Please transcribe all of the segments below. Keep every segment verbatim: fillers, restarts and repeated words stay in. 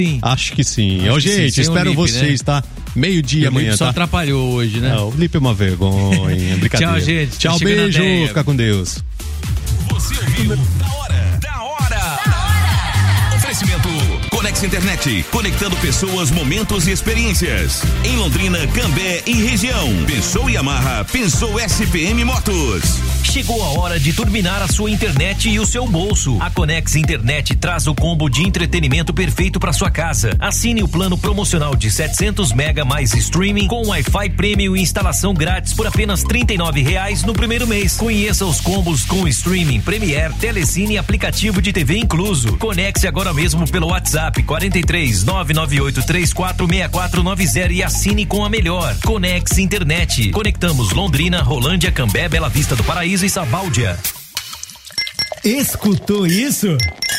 Sim. Acho que sim. Ô, gente, sim, espero Lipe, vocês, né? tá? Meio-dia amanhã, só tá? atrapalhou hoje, né? Não, o Lipe é uma vergonha, brincadeira. Tchau, gente. Tchau, Tá beijo, fica com Deus. Você ouviu? Da hora, da hora, da hora. Oferecimento Conex Internet, conectando pessoas, momentos e experiências. Em Londrina, Cambé e região. Pensou Yamaha, pensou S P M Motos. Chegou a hora de turbinar a sua internet e o seu bolso. A Conex Internet traz o combo de entretenimento perfeito para sua casa. Assine o plano promocional de setecentos mega mais streaming com Wi-Fi Premium e instalação grátis por apenas trinta e nove reais no primeiro mês. Conheça os combos com streaming, Premiere, Telecine e aplicativo de T V incluso. Conecte agora mesmo pelo WhatsApp quarenta e três, nove nove oito três quatro seis quatro nove zero e assine com a melhor. Conex Internet. Conectamos Londrina, Rolândia, Cambé, Bela Vista do Paraíso e Sabáudia. Escutou isso?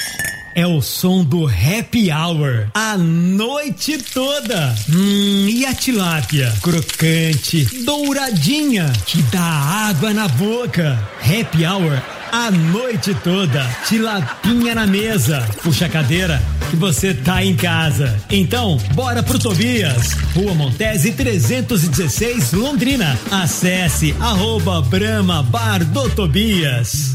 É o som do Happy Hour a noite toda. Hum, e a tilápia? Crocante, douradinha, que dá água na boca. Happy Hour a noite toda. Tilapinha na mesa. Puxa a cadeira que você tá em casa. Então, bora pro Tobias. Rua Montese trezentos e dezesseis, Londrina. Acesse arroba Brahma Bar do Tobias.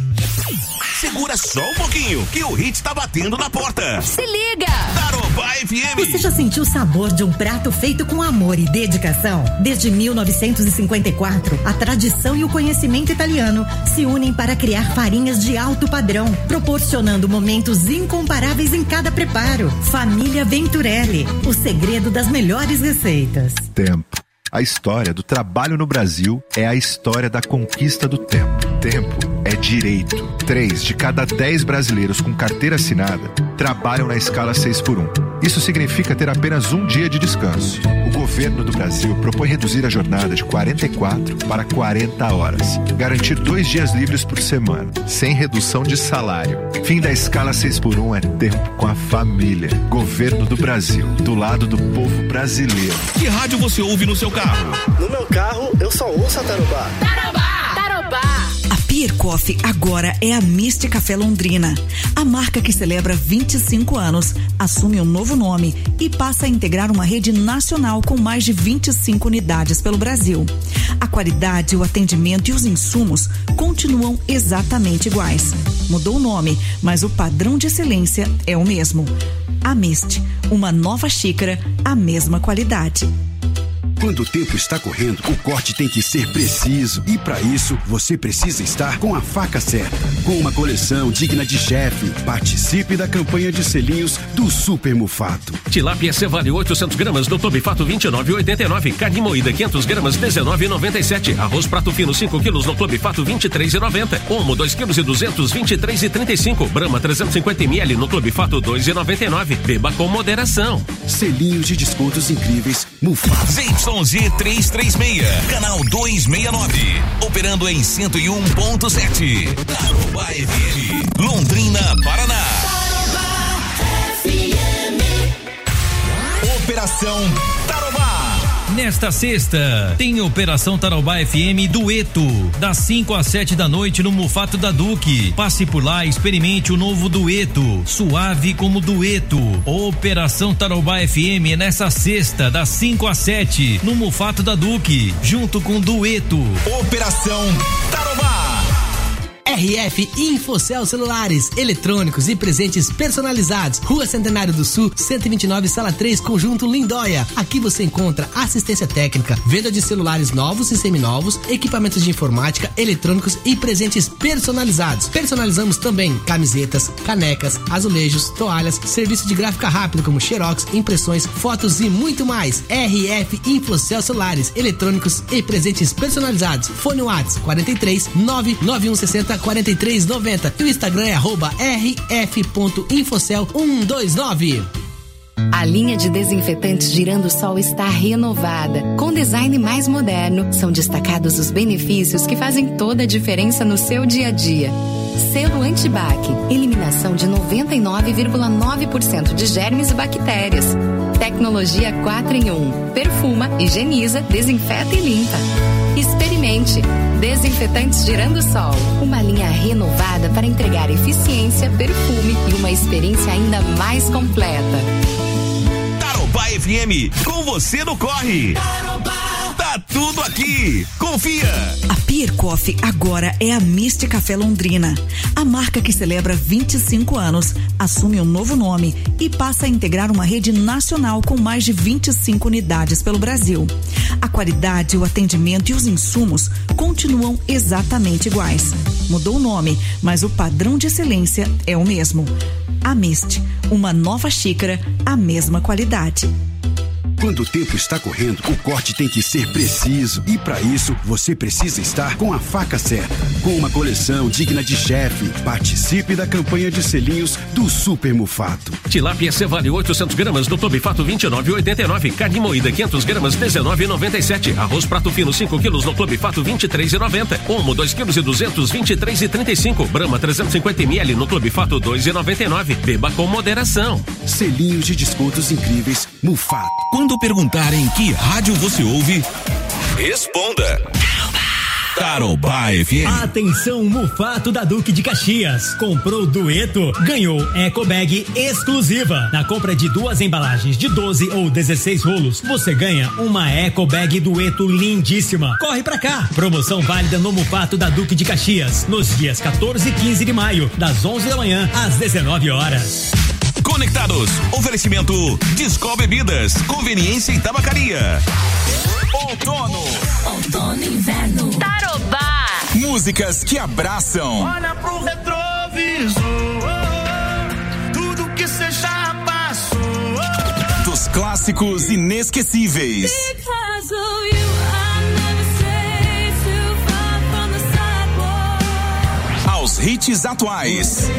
Segura só um pouquinho, que o hit tá batendo na porta. Se liga! Tarobá F M. Você já sentiu o sabor de um prato feito com amor e dedicação? Desde mil novecentos e cinquenta e quatro, a tradição e o conhecimento italiano se unem para criar farinhas de alto padrão, proporcionando momentos incomparáveis em cada preparo. Família Venturelli, o segredo das melhores receitas. Tempo. A história do trabalho no Brasil é a história da conquista do tempo. Tempo é direito. Três de cada dez brasileiros com carteira assinada trabalham na escala seis por um. Isso significa ter apenas um dia de descanso. O governo do Brasil propõe reduzir a jornada de quarenta e quatro para quarenta horas. Garantir dois dias livres por semana, sem redução de salário. Fim da escala seis por um é tempo com a família. Governo do Brasil, do lado do povo brasileiro. Que rádio você ouve no seu carro? No meu carro, eu só ouço a Tarobá. Tarobá! Tarobá! A Pier Coffee agora é a Mist Café Londrina. A marca que celebra vinte e cinco anos assume um novo nome e passa a integrar uma rede nacional com mais de vinte e cinco unidades pelo Brasil. A qualidade, o atendimento e os insumos continuam exatamente iguais. Mudou o nome, mas o padrão de excelência é o mesmo. A Mist, uma nova xícara, a mesma qualidade. Quando o tempo está correndo, o corte tem que ser preciso. E para isso, você precisa estar com a faca certa. Com uma coleção digna de chefe, participe da campanha de selinhos do Super Mufato. Tilápia Cevale oitocentos gramas no Tobifato vinte e nove e oitenta e nove. Carne moída quinhentos gramas dezenove e noventa e sete. Arroz prato fino cinco quilos no Tobifato vinte e três e noventa. Omo dois quilos e duzentos vinte e três e trinta e cinco. Brahma trezentos e cinquenta mililitros no Tobifato dois e noventa e nove. Beba com moderação. Selinhos de descontos incríveis Mufato. Z Y Z trezentos e trinta e seis, canal duzentos e sessenta e nove, operando em cento e um ponto sete. Tarobá F M, Londrina, Paraná. F M. Operação Tarobá. Nesta sexta, tem Operação Tarobá F M Dueto, das cinco às sete da noite no Mufato da Duque. Passe por lá e experimente o novo Dueto, suave como dueto. Operação Tarobá F M é nessa sexta, das cinco às sete, no Mufato da Duque, junto com Dueto. Operação Tarobá. R F Infocel Celulares, eletrônicos e presentes personalizados. Rua Centenário do Sul, cento e vinte e nove, Sala três, Conjunto Lindóia. Aqui você encontra assistência técnica, venda de celulares novos e seminovos, equipamentos de informática, eletrônicos e presentes personalizados. Personalizamos também camisetas, canecas, azulejos, toalhas, serviço de gráfica rápida como xerox, impressões, fotos e muito mais. R F Infocel Celulares, eletrônicos e presentes personalizados. Fone WhatsApp quarenta e três, nove nove um sessenta, quarenta e três noventa e o Instagram é arroba rf ponto infocel cento e vinte e nove. A linha de desinfetantes Girando Sol está renovada. Com design mais moderno, são destacados os benefícios que fazem toda a diferença no seu dia a dia. Selo Antibac, eliminação de noventa e nove vírgula nove por cento de germes e bactérias. Tecnologia quatro em um, perfuma, higieniza, desinfeta e limpa. Experimente. Desinfetantes Girando Sol, uma linha renovada para entregar eficiência, perfume e uma experiência ainda mais completa. F M, com você no corre. Tá tudo aqui. Confia. A Pier Coffee agora é a Mist Café Londrina. A marca que celebra vinte e cinco anos assume um novo nome e passa a integrar uma rede nacional com mais de vinte e cinco unidades pelo Brasil. A qualidade, o atendimento e os insumos continuam exatamente iguais. Mudou o nome, mas o padrão de excelência é o mesmo. A Mist, uma nova xícara, a mesma qualidade. Quando o tempo está correndo, o corte tem que ser preciso. E para isso, você precisa estar com a faca certa. Com uma coleção digna de chefe, participe da campanha de selinhos do Super Mufato. Tilápia Cevale oitocentos gramas no Clube Fato vinte e nove e oitenta e nove. Carne moída quinhentos gramas dezenove e noventa e sete. Arroz prato fino cinco quilos no Clube Fato vinte e três e noventa. Omo dois quilos e duzentos vinte e três e trinta e cinco. Brahma trezentos e cinquenta mililitros no Clube Fato dois e noventa e nove. Beba com moderação. Selinhos de descontos incríveis Mufato. Quando perguntarem que rádio você ouve, responda. Tarobá F M. Atenção, Mufato da Duque de Caxias. Comprou dueto, ganhou Eco Bag exclusiva. Na compra de duas embalagens de doze ou dezesseis rolos, você ganha uma Eco Bag dueto lindíssima. Corre pra cá. Promoção válida no Mufato da Duque de Caxias, nos dias quatorze e quinze de maio, das onze da manhã às dezenove horas. Conectados. Oferecimento Discol Bebidas, conveniência e tabacaria. Outono. Outono e inverno. Tarobá. Músicas que abraçam. Olha pro retrovisor. Tudo que cê já passou. Dos clássicos inesquecíveis. Because of you, I never stray too far from the sidewalk. Aos hits atuais.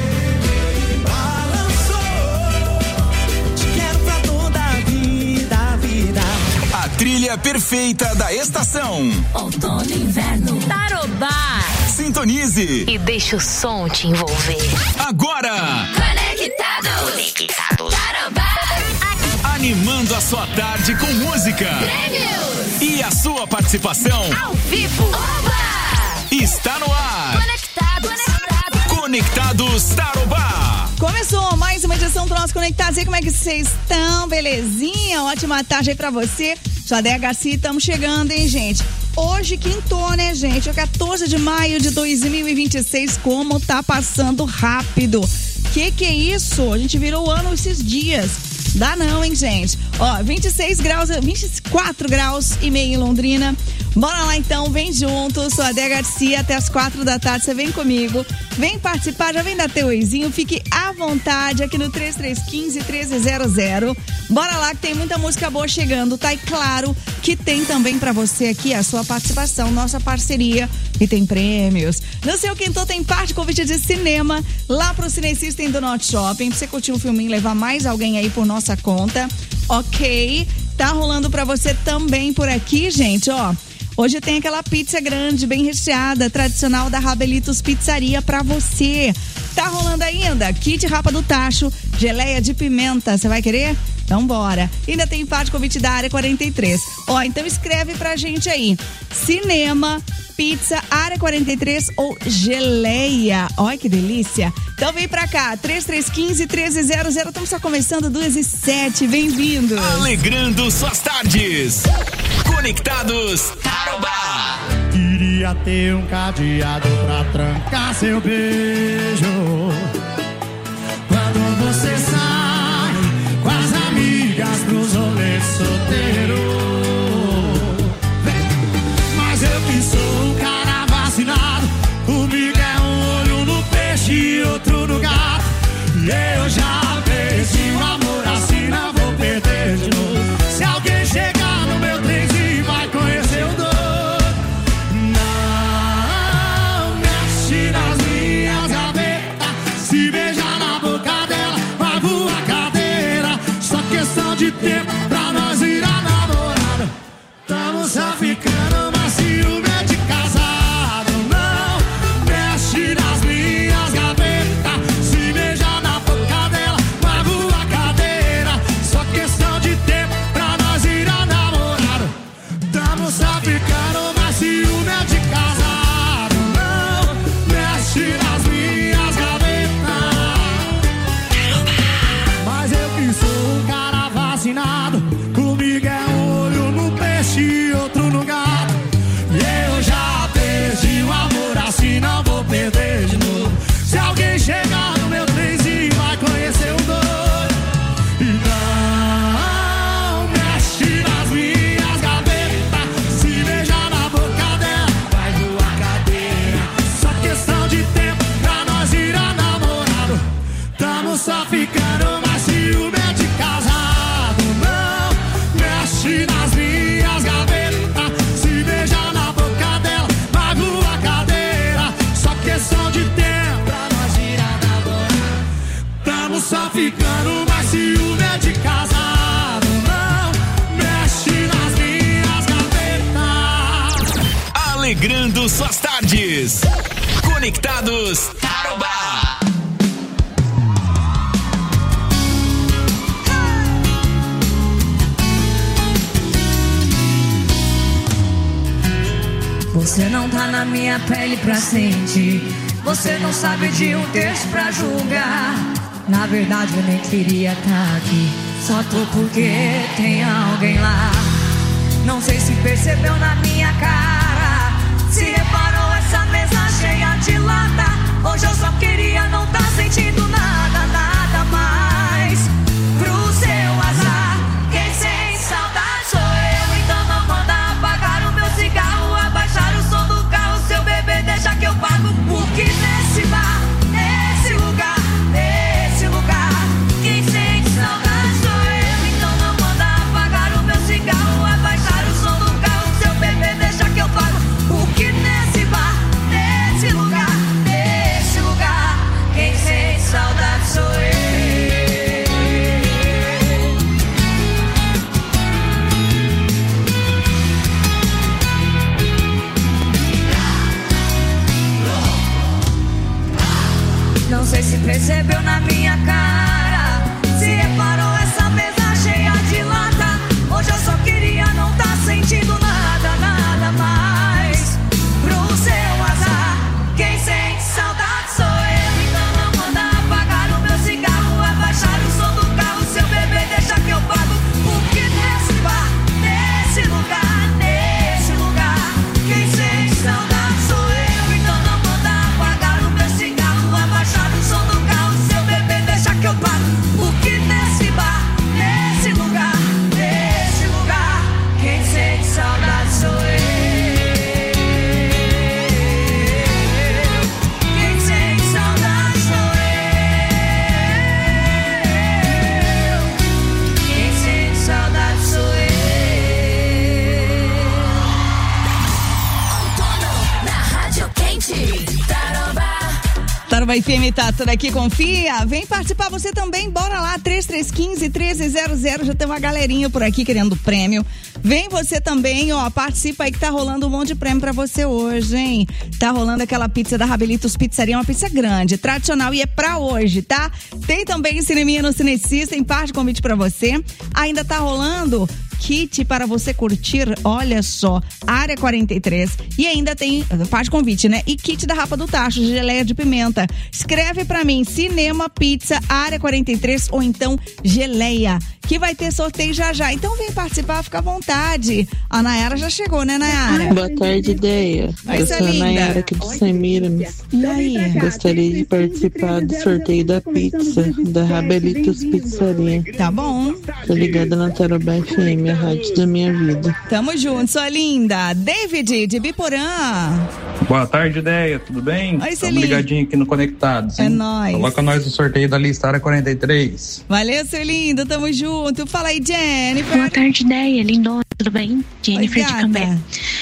A trilha perfeita da estação. Outono e inverno. Tarobá. Sintonize. E deixa o som te envolver. Agora. Conectados. Conectados. Tarobá. Animando a sua tarde com música. Prêmios. E a sua participação. Ao vivo. Oba. Está no ar. Conectados. Conectados. Conectados Tarobá. Começou mais uma edição do nosso Conectados. E aí, como é que vocês estão? Belezinha? Ótima tarde aí pra você. Jadéia Garcia, estamos chegando, hein, gente? Hoje quintou, né, gente? É quatorze de maio de dois mil e vinte e seis. Como tá passando rápido. Que que é isso? A gente virou o ano esses dias. Dá não, hein, gente? Ó, vinte e seis graus, vinte e quatro graus e meio em Londrina. Bora lá então, vem junto. Sou a Jadéia Garcia, até as quatro da tarde. Você vem comigo, vem participar, já vem dar teu oizinho. Fique à vontade aqui no três três um cinco, um três zero zero. Bora lá que tem muita música boa chegando, tá? E claro que tem também pra você aqui a sua participação, nossa parceria, e tem prêmios. No seu quinto tem parte convite de cinema lá pro Cine System do Norte Shopping, pra você curtir um filminho e levar mais alguém aí por nossa conta, ok? Tá rolando pra você também por aqui, gente, ó. Hoje tem aquela pizza grande, bem recheada, tradicional da Rabelitos Pizzaria pra você. Tá rolando ainda kit Rapa do Tacho, geleia de pimenta, você vai querer? Então bora. Ainda tem parte convite da Área quarenta e três. Ó, então escreve pra gente aí. Cinema, pizza, Área quarenta e três ou geleia. Olha que delícia. Então vem pra cá, três três um cinco, um três zero zero. Estamos só começando, duas e sete. Bem-vindos. Alegrando suas tardes. Conectados Tarobá. Queria ter um cadeado pra trancar seu beijo. Quando você sai com as amigas pros rolês solteiro. Mas eu que sou um cara vacinado, comigo é um olho no peixe e outro no gato. E eu já perdi o amor assim, não vou perder de novo. Se alguém chegar no meu trenzinho vai conhecer o doido. Não mexe nas minhas gavetas, se beijar na boca dela vai voar cadeira. Só questão de tempo pra nós virar namorada. Tamo só ficando, mas ciúme é de casado. Não mexe nas minhas gavetas, se beijar na boca dela vai voar cadeira. Só questão de tempo pra nós virar namorada. Tamo só ficando, mas ciúme é de casado. Não mexe nas minhas gavetas. Mas eu que sou um cara vacinado, tardes. Conectados Tarobá. Você não tá na minha pele pra sentir. Você não sabe de um terço pra julgar. Na verdade eu nem queria tá aqui. Só tô porque tem alguém lá. Não sei se percebeu na minha cara. Se reparou essa mesa cheia de lata. Hoje eu só queria não tá sentindo nada, nada mais. Pro seu azar, quem sente saudade sou eu. Então não manda apagar o meu cigarro, abaixar o som do carro. Seu bebê deixa que eu pago. Porque nesse bar, nesse lugar, nesse lugar, quem sente saudade sou eu. Então não manda apagar o meu cigarro, abaixar o som do carro. Seu bebê deixa que eu pago. Porque nesse bar, nesse lugar, nesse lugar, quem sente saudade sou eu. Não sei se percebeu na minha cara. Se reparou essa mesa cheia de lata. Hoje eu só queria não tá sentindo nada, nada mais. Pro seu azar, quem sente saudade sou eu. Então não manda apagar o meu cigarro, abaixar o som do carro. Seu bebê deixa que eu pago. Porque nesse bar, nesse lugar, nesse lugar, quem sente saudade sou eu. Então não manda apagar o meu cigarro, abaixar o som do carro. Seu bebê deixa que eu pago. Porque nesse bar, nesse lugar, nesse lugar, quem sente saudade sou eu. Quem sente saudade sou eu. Quem sente saudade sou eu. Na Rádio Quente, Tarobá. Tarobá F M tá tudo aqui, confia. Vem participar você também, bora lá, três três um cinco, um três zero zero. Já tem uma galerinha por aqui querendo prêmio. Vem você também, ó, participa aí que tá rolando um monte de prêmio pra você hoje, hein? Tá rolando aquela pizza da Rabelitos Pizzaria, uma pizza grande, tradicional e é pra hoje, tá? Tem também cineminha no Cinecista, tem parte de convite pra você. Ainda tá rolando kit para você curtir, olha só, Área quarenta e três. E ainda tem, faz convite, né? E kit da Rapa do Tacho, geleia de pimenta. Escreve pra mim, Cinema Pizza, Área quarenta e três, ou então geleia, que vai ter sorteio já já. Então vem participar, fica à vontade. A Nayara já chegou, né, Nayara? Boa tarde, Ideia. Oi, Eu sou a linda. Nayara aqui de Semiramis. E aí? Gostaria de participar do sorteio da pizza da Rabelitos Pizzaria. Tá bom. Tô ligada na Tarobá F M, a rádio da minha vida. Tamo junto, sua linda. David, de Biporã. Boa tarde, Ideia, tudo bem? Oi, Estamos Celinho. ligadinho aqui no Conectados, hein? É nóis. Coloca nós no sorteio da lista Área quarenta e três. Valeu, seu lindo, tamo junto. Fala aí, Jennifer. Boa tarde, Ideia, lindona, tudo bem? Jennifer Oi, de gata. Cambé.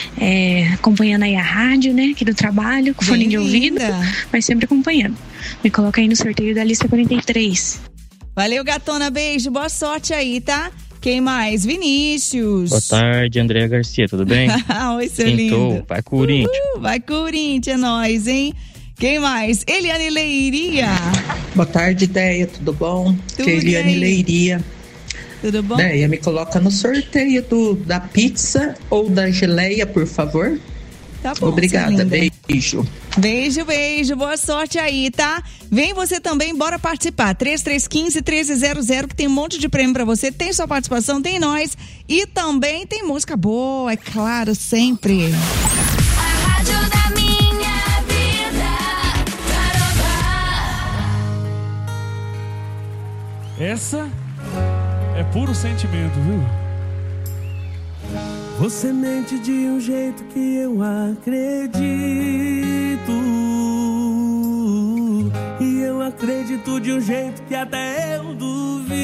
É, acompanhando aí a rádio, né, aqui do trabalho, com fone de ouvido, mas sempre acompanhando. Me coloca aí no sorteio da lista quarenta e três. Valeu, gatona, beijo, boa sorte aí, tá? Quem mais? Vinícius. Boa tarde, Andréa Garcia, tudo bem? Oi, seu Quintou, lindo. vai Corinthians. Uh, vai Corinthians, é nóis, hein? Quem mais? Eliane Leiria. Boa tarde, Ideia, tudo bom? Tudo Que é Eliane bem? Leiria. Tudo bom? Ideia, me coloca no sorteio do, da pizza ou da geleia, por favor. Tá bom, Obrigada, sua linda. beijo. Beijo, beijo, boa sorte aí, tá? Vem você também, bora participar. três três um cinco, um três zero zero, que tem um monte de prêmio pra você. Tem sua participação, tem nós. E também tem música boa, é claro, sempre. A rádio da minha vida, Essa é puro sentimento, viu? Você mente de um jeito que eu acredito, e eu acredito de um jeito que até eu duvido.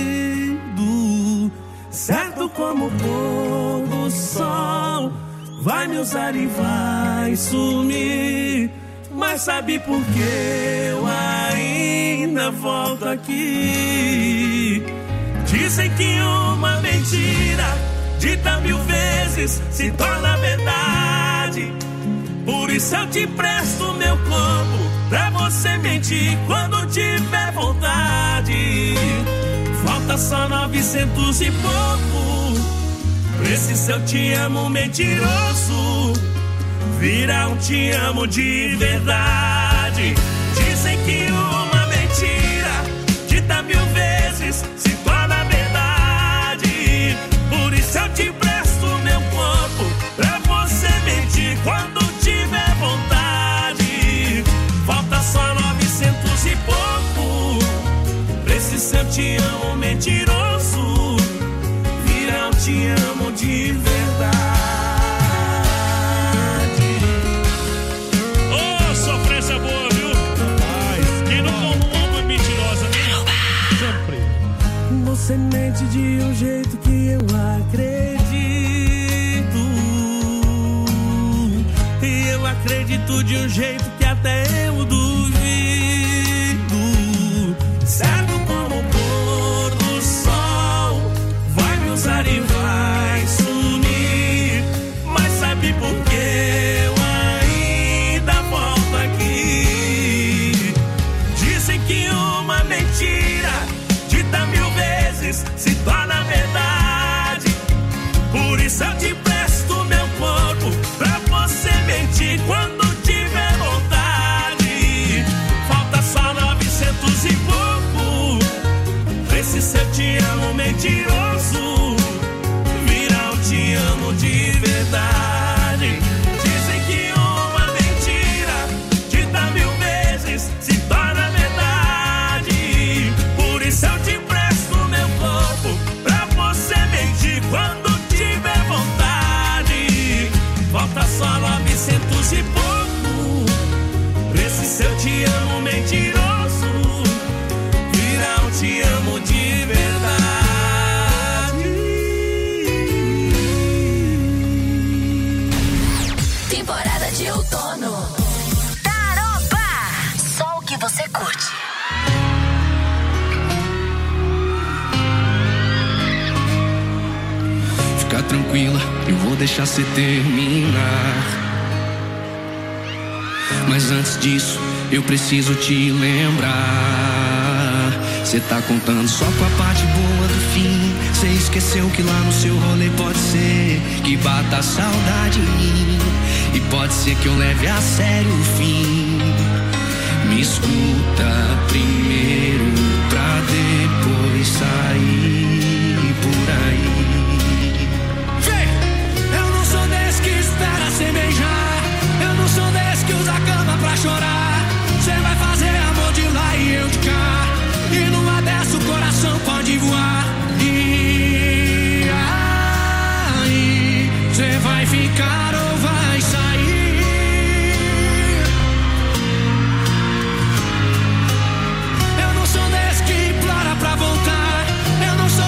Certo como o pôr do sol, vai me usar e vai sumir. Mas sabe por que eu ainda volto aqui? Dizem que uma mentira dita mil vezes se torna verdade. Por isso eu te presto meu corpo pra você mentir quando tiver vontade. Falta só novecentos e pouco pra esse seu te amo mentiroso vira um te amo de verdade. Dizem que uma mentira dita mil vezes se torna verdade. Por isso eu te presto meu corpo pra você mentir quando tiver vontade. Falta só novecentos e pouco pra esse seu te amo mentiroso virar um te amo de verdade. Ô, sofrência boa, viu? Mas quem não toma uma mentirosa, né? Sempre. Você mente de um jeito que eu acredito. E eu acredito de um jeito que até eu duvido. Certo como o pôr do sol, vai me usar e vai sumir. Mas sabe por que eu ainda volto aqui? Dizem que uma mentira dita mil vezes se torna verdade. Por isso eu te presto meu corpo pra você mentir quando tiver vontade. Falta só novecentos e pouco pra esse seu te amo mentiroso virar um te amo de verdade. Dizem que uma mentira dita mil vezes se torna verdade. Por isso eu te presto meu corpo pra você mentir quando tiver vontade. Falta só novecentos e pouco pra esse seu te amo mentiroso virar um te amo de verdade. Temporada de outono. Taroba! Só o que você curte. Fica tranquila, eu vou deixar você terminar. Mas antes disso, eu preciso te lembrar. Cê tá contando só com a parte boa do fim. Cê esqueceu que lá no seu rolê pode ser que bata a saudade em mim. E pode ser que eu leve a sério o fim. Me escuta primeiro pra depois sair por aí. Vem! Eu não sou desse que espera sem beijar. Eu não sou desse que usa a cama pra chorar. Cê vai fazer amor de lá e eu de cá. E numa dessa o coração pode voar. E aí, cê vai ficar ou vai sair? Eu não sou desse que implora pra voltar. Eu não sou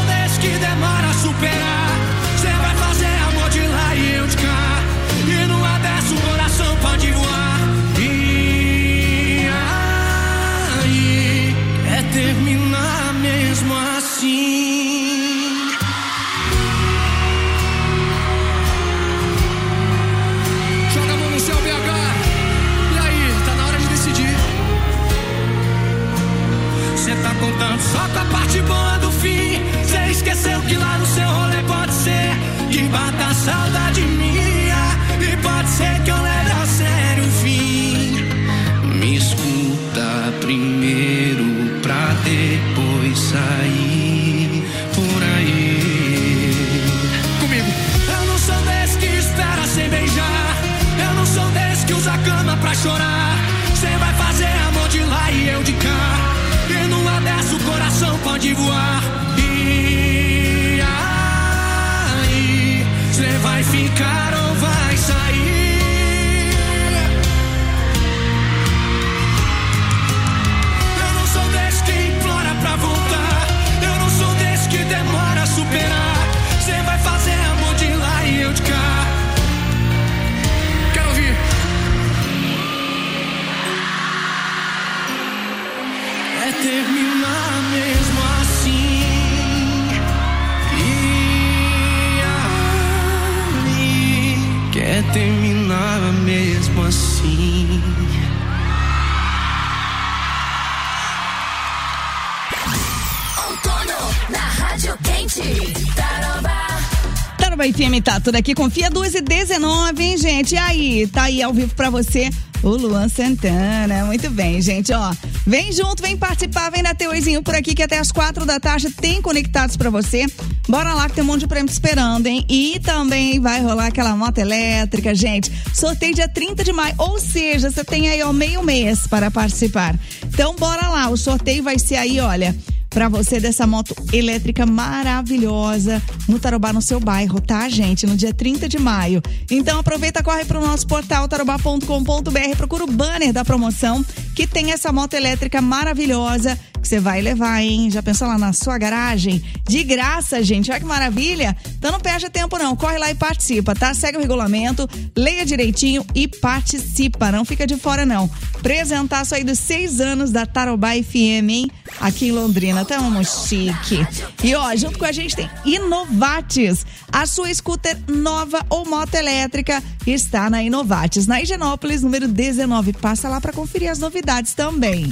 Tarobá F M tá tudo aqui, confia duas e dezenove, hein, gente? E aí, tá aí ao vivo pra você o Luan Santana. Muito bem, gente, ó. Vem junto, vem participar, vem dar teu oizinho por aqui que até as quatro da tarde tem Conectados pra você. Bora lá que tem um monte de prêmio esperando, hein? E também vai rolar aquela moto elétrica, gente. Sorteio dia trinta de maio, ou seja, você tem aí ó, meio mês para participar. Então bora lá, o sorteio vai ser aí, olha, pra você dessa moto elétrica maravilhosa no Tarobá, no seu bairro, tá, gente? No dia trinta de maio. Então aproveita, corre pro nosso portal tarobá ponto com ponto b r, procura o banner da promoção que tem essa moto elétrica maravilhosa que você vai levar, hein? Já pensou lá na sua garagem? De graça, gente. Olha que maravilha. Então não perde tempo não, corre lá e participa, tá? Segue o regulamento, leia direitinho e participa. Não fica de fora não. Apresentaço aí dos seis anos da Tarobá F M, hein? Aqui em Londrina. Tamo chique. E ó, junto com a gente tem Inovates. A sua scooter nova ou moto elétrica está na Inovates, na Higienópolis, número dezenove. Passa lá para conferir as novidades também.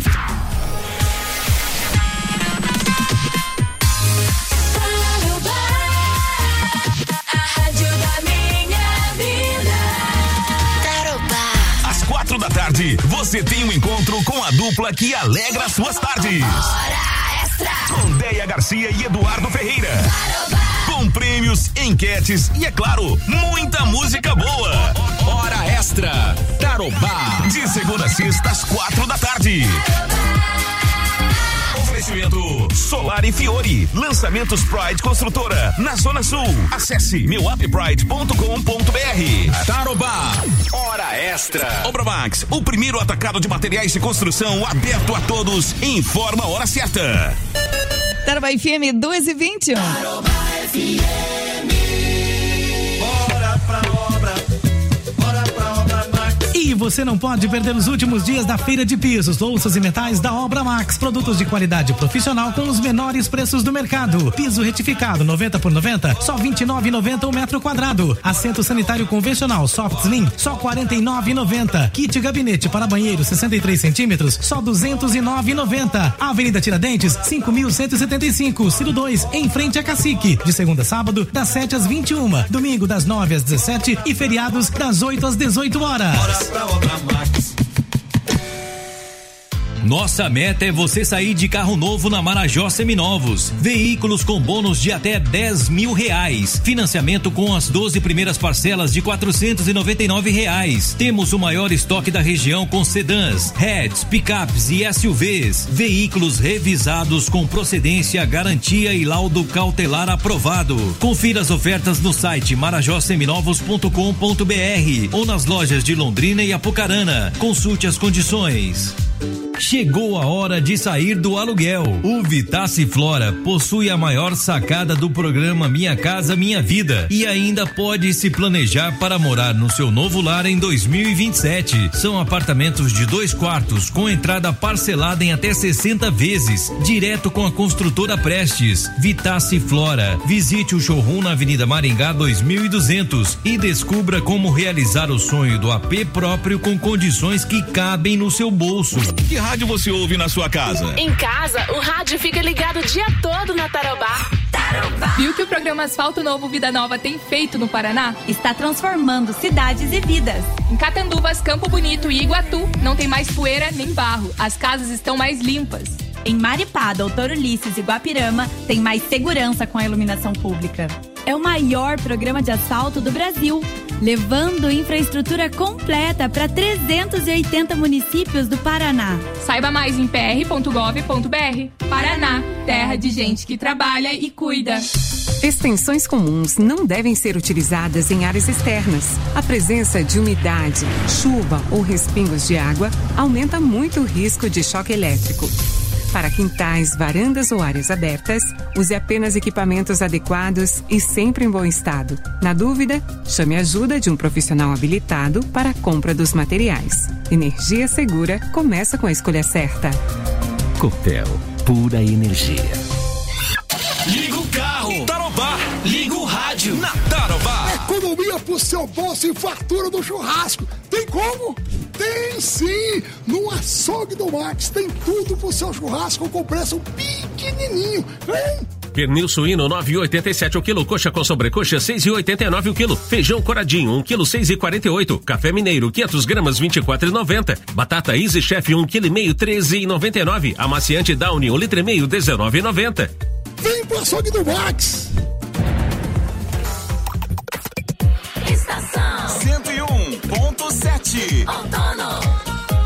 Quatro da tarde, você tem um encontro com a dupla que alegra suas tardes. Hora Extra. Com Deia Garcia e Eduardo Ferreira. Com prêmios, enquetes e, é claro, muita música boa. Hora Extra. Tarobá. De segunda a sexta, às quatro da tarde. Oferecimento Solar e Fiore. Lançamentos Pride Construtora na Zona Sul. Acesse meu up pride ponto com ponto b r. Tarobá. Hora Extra. Obramax, o primeiro atacado de materiais de construção aberto a todos. Informa a hora certa. Tarobá F M duas e vinte e um. Tarobá F M. Bora pra obra. Bora pra obra Max. E você não pode perder os últimos dias da feira de pisos, louças e metais da Obra Max. Produtos de qualidade profissional com os menores preços do mercado. Piso retificado noventa por noventa, só vinte e nove reais e noventa centavos o metro quadrado. Assento sanitário convencional Soft Slim, só quarenta e nove reais e noventa centavos. Kit gabinete para banheiro sessenta e três centímetros, só duzentos e nove reais e noventa centavos. Avenida Tiradentes, cinco mil cento e setenta e cinco, Ciro dois, em frente a Cacique. De segunda a sábado, das sete às vinte e uma. Domingo, das nove às dezessete e feriados, das oito às dezoito horas. Pra Obra Max. Nossa meta é você sair de carro novo na Marajó Seminovos. Veículos com bônus de até dez mil reais. Financiamento com as doze primeiras parcelas de quatrocentos e noventa e nove reais. Temos o maior estoque da região com sedãs, hatches, picapes e S U Vs. Veículos revisados com procedência, garantia e laudo cautelar aprovado. Confira as ofertas no site marajó seminovos ponto com ponto b r ou nas lojas de Londrina e Apucarana. Consulte as condições. Chegou a hora de sair do aluguel. O Vitace Flora possui a maior sacada do programa Minha Casa Minha Vida e ainda pode se planejar para morar no seu novo lar em dois mil e vinte e sete. São apartamentos de dois quartos com entrada parcelada em até sessenta vezes, direto com a construtora Prestes. Vitace Flora. Visite o showroom na Avenida Maringá dois mil e duzentos e descubra como realizar o sonho do A P próprio com condições que cabem no seu bolso. Que rádio você ouve na sua casa? Em casa, o rádio fica ligado o dia todo na Tarobá. Tarobá. Viu que o programa Asfalto Novo Vida Nova tem feito no Paraná? Está transformando cidades e vidas. Em Catanduvas, Campo Bonito e Iguatu, não tem mais poeira nem barro. As casas estão mais limpas. Em Maripá, Doutor Ulisses e Guapirama, tem mais segurança com a iluminação pública. É o maior programa de asfalto do Brasil, levando infraestrutura completa para trezentos e oitenta municípios do Paraná. Saiba mais em p r ponto gov ponto b r. Paraná, terra de gente que trabalha e cuida. Extensões comuns não devem ser utilizadas em áreas externas. A presença de umidade, chuva ou respingos de água aumenta muito o risco de choque elétrico. Para quintais, varandas ou áreas abertas, use apenas equipamentos adequados e sempre em bom estado. Na dúvida, chame a ajuda de um profissional habilitado para a compra dos materiais. Energia segura começa com a escolha certa. Copel, pura energia. Liga o carro. Tarobá. Liga o rádio. Na Tarobá. Economia pro seu bolso e fartura do churrasco. Tem como? Tem sim! No Açougue do Max tem tudo pro seu churrasco com preço pequenininho. Hein? Pernil suíno nove e oitenta e sete o quilo. Coxa com sobrecoxa seis e oitenta e nove o quilo. Feijão coradinho um quilo seis e quarenta e oito. Café mineiro quinhentas gramas vinte e quatro e noventa. Batata Easy Chef um quilo e meio treze e noventa e nove. Amaciante Downy um litro e meio dezenove e noventa. Vem pro açougue do Max. Estação cento e um ponto sete. Outono.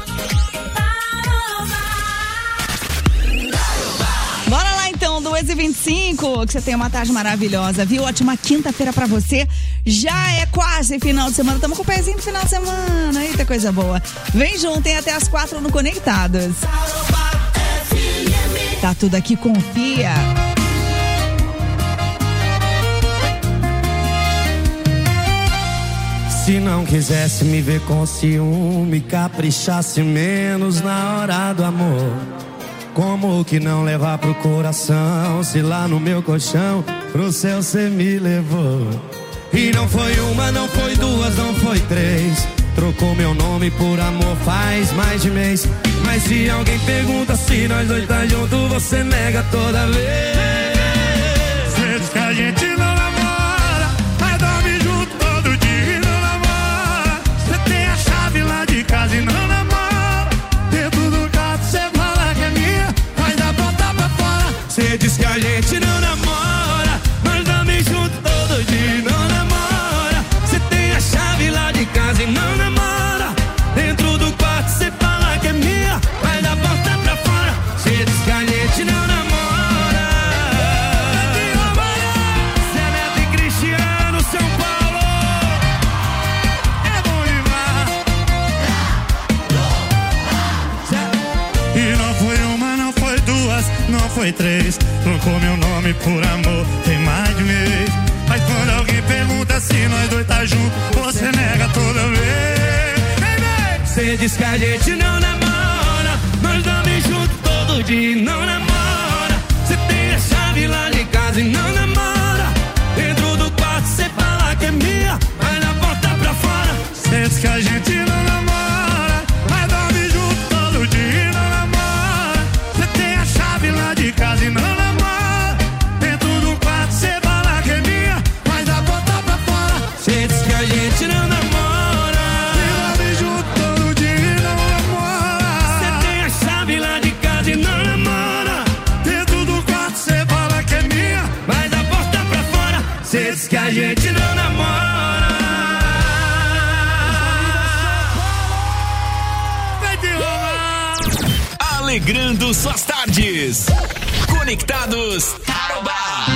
Bora lá então, duas e vinte e cinco, que você tenha uma tarde maravilhosa, viu? Ótima quinta-feira pra você. Já é quase final de semana, estamos com o pezinho no final de semana. Eita, coisa boa. Vem junto, tem até as quatro no Conectados. Tá tudo aqui, confia. Se não quisesse me ver com ciúme, caprichasse menos na hora do amor. Como que não levar pro coração, se lá no meu colchão pro céu cê me levou? E não foi uma, não foi duas, não foi três. Trocou meu nome por amor faz mais de mês. Mas se alguém pergunta se nós dois tá junto, você nega toda vez. Cê diz que a gente não namora, mas dorme junto todo dia e não namora. Cê tem a chave lá de casa e não namora. Dentro do carro cê fala que é minha, mas dá botar pra fora. Cê diz que a gente não namora, mas dorme junto todo dia e não namora. Cê tem a chave lá de casa e não namora. Dentro do quarto cê fala que é minha, mas dá botar pra fora. Cê diz que a gente não namora. Cê é Neto e Cristiano, São Paulo. É bom demais. E não foi uma, não foi duas, não foi três. Trocou meu nome por amor, tem mais de mês. Mas quando alguém pergunta se nós dois tá junto, você nega toda vez. Cê diz que a gente não namora, nós dorme junto todo dia e não namora. Cê tem a chave lá de casa e não namora. Dentro do quarto cê fala que é minha, mas na porta pra fora. Cê diz que a gente não namora, mas dorme junto todo dia e não namora. Cê tem a chave lá de casa e não namora. Dentro do quarto cê fala que é minha, mas na porta pra fora. Cê diz que a gente não namora. Cê diz que a gente não namora. Vai derrubar. Alegrando suas tardes. Conectados Tarobá.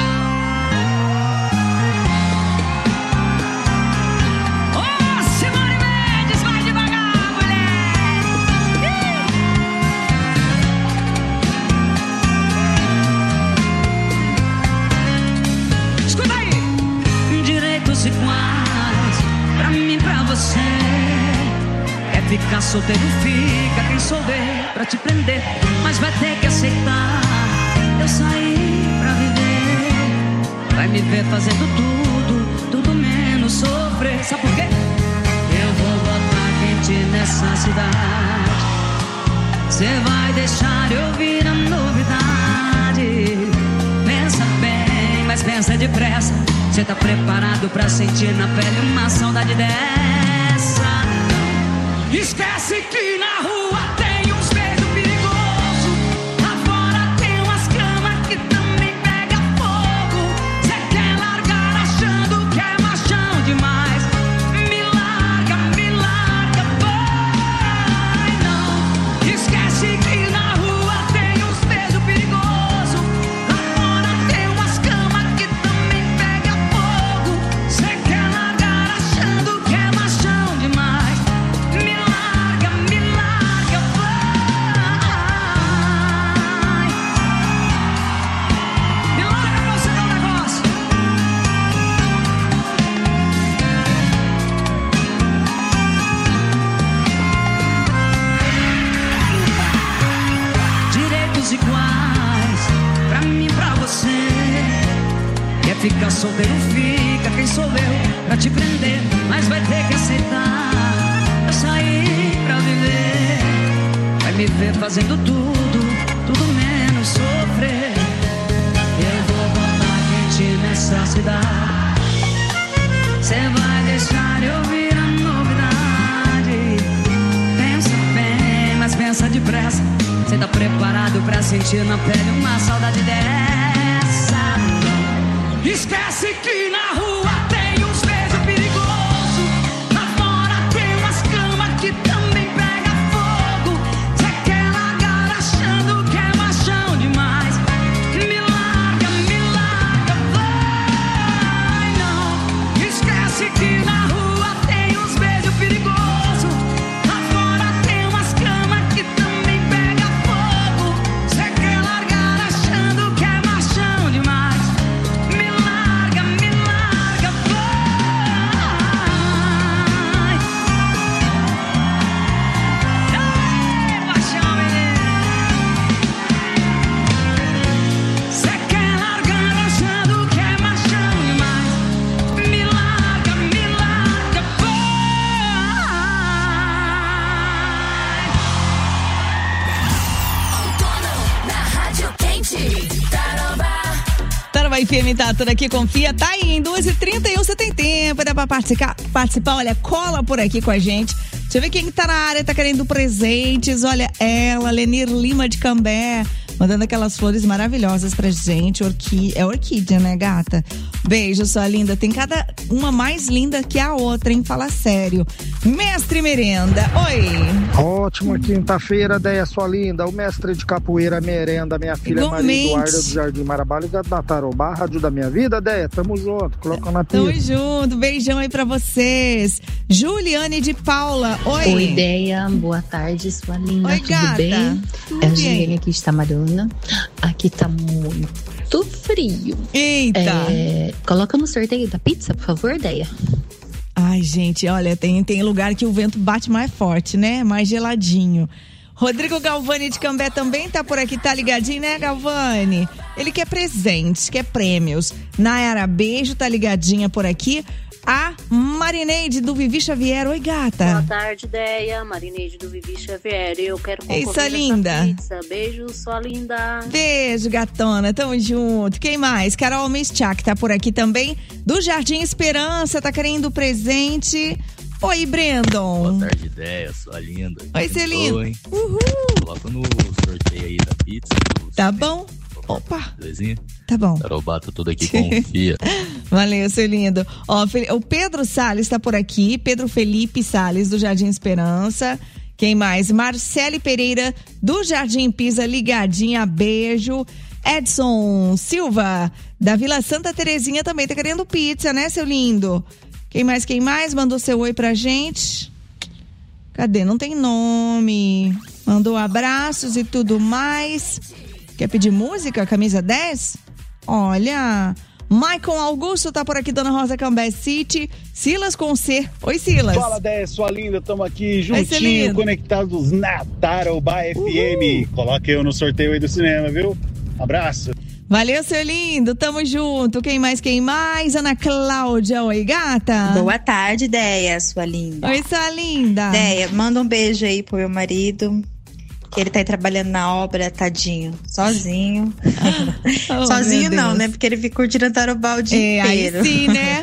Iguais, pra mim, pra você. Quer ficar solteiro, fica. Quem souber pra te prender, mas vai ter que aceitar. Eu saí pra viver. Vai me ver fazendo tudo, tudo menos sofrer. Sabe por quê? Eu vou botar quente nessa cidade. Cê vai deixar eu ouvir a novidade. Pensa bem, mas pensa depressa. Cê tá preparado pra sentir na pele uma saudade dessa? Não. Esquece que na rua tem uns beijos perigosos. Lá fora tem umas camas que também pega fogo. Cê quer largar achando que é machão demais. Me larga, me larga, vai não. Esquece que na rua tem uns beijos perigosos. Lá fora tem umas camas que também pega fogo. Cê quer largar achando que é machão demais. Me larga, me larga, vai. Me larga pra você ver um negócio. Direitos iguais, pra mim, pra você. Quer ficar solteiro, fica. Quem sou eu pra te prender, mas vai ter que aceitar. Eu saí pra viver. Vai me ver fazendo tudo, tudo menos sofrer. Eu vou existir nessa cidade. Você vai deixar eu ouvir a novidade. Pensa bem, mas pensa depressa. Você tá preparado pra sentir na pele uma saudade dessa? Esquece que na rua tem uns beijos perigosos. Lá fora tem umas camas que também pega fogo. Você quer largar achando que é machão demais. Me larga, me larga, vai não. Esquece que na rua tem uns beijos perigosos. Lá fora tem umas camas que também pega fogo. Você quer largar achando que é machão demais. Me larga, me larga, vai. Ei, paixão, menino. Você quer largar achando que é machão demais. Me larga, me larga, Na Rádio Quente, Tarobá. Tarobá F M tá tudo aqui, confia. Tá aí, em duas e trinta e um você tem tempo, dá pra participar, participar. Olha, cola por aqui com a gente. Deixa eu ver quem tá na área, tá querendo presentes. Olha, ela, Lenir Lima de Cambé, mandando aquelas flores maravilhosas pra gente. Orqui... É orquídea, né, gata? Beijo, sua linda. Tem cada uma mais linda que a outra, hein? Fala sério. Mestre Merenda, oi. Ótima quinta-feira, Deia, sua linda. O mestre de capoeira Merenda, minha filha Maria Eduarda do Jardim Marabá, ligado na Tarobá, rádio da minha vida, Deia. Tamo junto, coloca na pista. Tamo junto, beijão aí pra vocês. Juliane de Paula, oi. Oi, Deia, boa tarde, sua linda. Oi, tudo gata. bem? Tudo É a bem. Juliane aqui de Tamaruna. Aqui tá muito frio. Eita. É, coloca no sorteio da pizza, por favor, Deia. Ai, gente, olha, tem, tem lugar que o vento bate mais forte, né? Mais geladinho. Rodrigo Galvani de Cambé também tá por aqui, tá ligadinho, né, Galvani? Ele quer presentes, quer prêmios. Nayara Beijo tá ligadinha por aqui. A Marineide do Vivi Xavier. Oi, gata. Boa tarde, Deia. Marineide do Vivi Xavier. Eu quero concorrer Isso, nessa linda. pizza. Beijo, sua linda. Beijo, gatona. Tamo junto. Quem mais? Carol Mischak tá por aqui também. Do Jardim Esperança, tá querendo presente. Oi, Brandon. Boa tarde, Ideia, sua linda. Oi, seu lindo. Oi. Uhul. Coloca no sorteio aí da pizza. Tá bom? Opa. Belezinha? Tá bom. Tarobá, tá tudo aqui, confia. Valeu, seu lindo. Ó, o Pedro Salles tá por aqui. Pedro Felipe Salles, do Jardim Esperança. Quem mais? Marcele Pereira, do Jardim Pisa, ligadinha, beijo. Edson Silva, da Vila Santa Terezinha, também tá querendo pizza, né, seu lindo? Quem mais, quem mais? Mandou seu oi pra gente. Cadê? Não tem nome. Mandou abraços e tudo mais. Quer pedir música? Camisa dez? Olha, Maicon Augusto tá por aqui, Dona Rosa Cambé City. Silas com C. Oi, Silas. Fala, Déia, sua linda. Tamo aqui Vai ser juntinho, lindo. conectados na Tarobá F M. Coloque eu no sorteio aí do cinema, viu? Abraço. Valeu, seu lindo. Tamo junto. Quem mais, quem mais? Ana Cláudia. Oi, gata. Boa tarde, Déia, sua linda. Oi, sua linda. Déia, manda um beijo aí pro meu marido, que ele tá aí trabalhando na obra, tadinho, sozinho. Oh, sozinho meu não, Deus. né? Porque ele fica curtindo a Tarobá o dia É, aí inteiro. sim, né?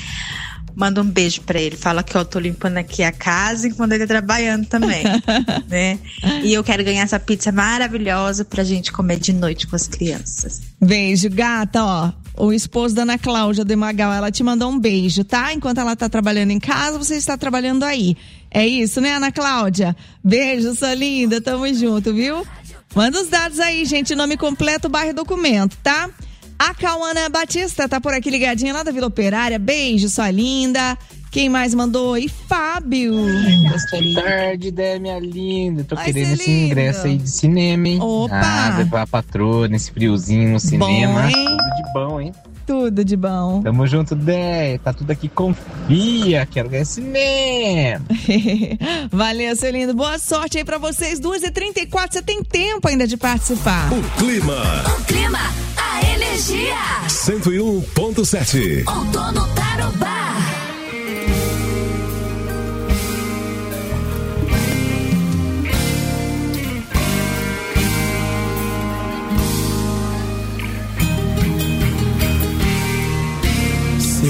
Manda um beijo pra ele. Fala que eu tô limpando aqui a casa enquanto ele tá trabalhando também, né? E eu quero ganhar essa pizza maravilhosa pra gente comer de noite com as crianças. Beijo, gata, ó. O esposo da Ana Cláudia de Magal, ela te mandou um beijo, tá? Enquanto ela tá trabalhando em casa, você está trabalhando aí. É isso, né, Ana Cláudia? Beijo, sua linda, tamo junto, viu? Manda os dados aí, gente, nome completo, bairro e documento, tá? A Cauana Batista tá por aqui ligadinha lá da Vila Operária. Beijo, sua linda. Quem mais mandou? E Fábio. Boa tarde, Déia, minha linda. Tô Ai, querendo seu esse lindo. ingresso aí de cinema, hein? Opa! Ah, levar a patroa nesse friozinho no cinema. hein? Tudo de bom, hein? Tudo de bom. Tamo junto, Déia. Tá tudo aqui, confia. Quero ganhar cinema. Valeu, seu lindo. Boa sorte aí pra vocês. duas e trinta e quatro, você tem tempo ainda de participar. O clima. O clima, a energia. cento e um ponto sete. Outono Tarobá.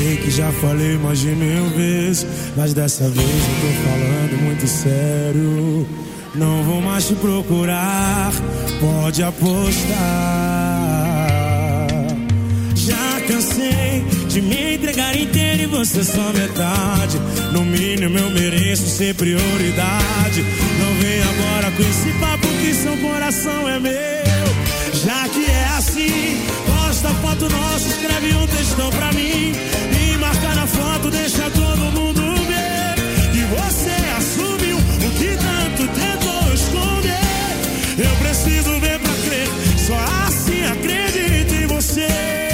Sei que já falei mais de mil vezes, mas dessa vez eu tô falando muito sério. Não vou mais te procurar, pode apostar. Já cansei de me entregar inteiro e você só metade. No mínimo eu mereço ser prioridade. Não vem agora com esse papo que seu coração é meu. Já que é assim, posta foto nossa, escreve um textão pra mim e marca na foto, deixa todo mundo ver que você assumiu o que tanto tentou esconder. Eu preciso ver pra crer, só assim acredito em você.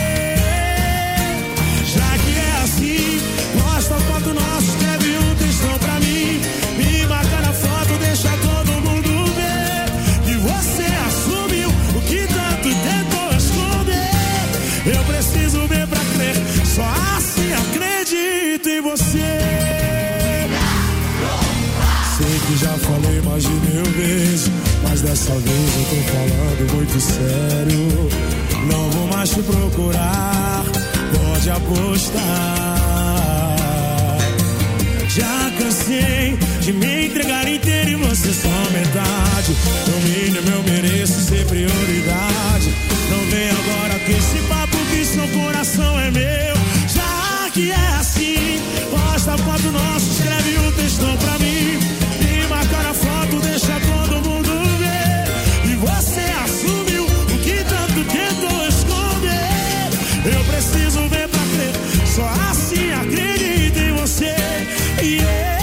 Já que é assim, posta foto nossa, escreve um textão pra mim e marca na foto, deixa todo mundo ver que você assumiu o que tanto tentou esconder. Eu preciso ver pra crer, só assim acredito em você. Sei que já falei mais de mil vezes, mas dessa vez eu tô falando muito sério. Não vou mais te procurar, pode apostar. Já cansei de me entregar inteiro e você só metade. No mínimo eu mereço ser prioridade. Não vem agora com esse papo que seu coração é meu. Já que é assim, posta a foto nossa, escreve um textão pra mim e marca na foto, deixa todo mundo ver e você assumiu o que tanto tentou esconder. Eu preciso ver pra crer, só assim acredito em você. Yeah.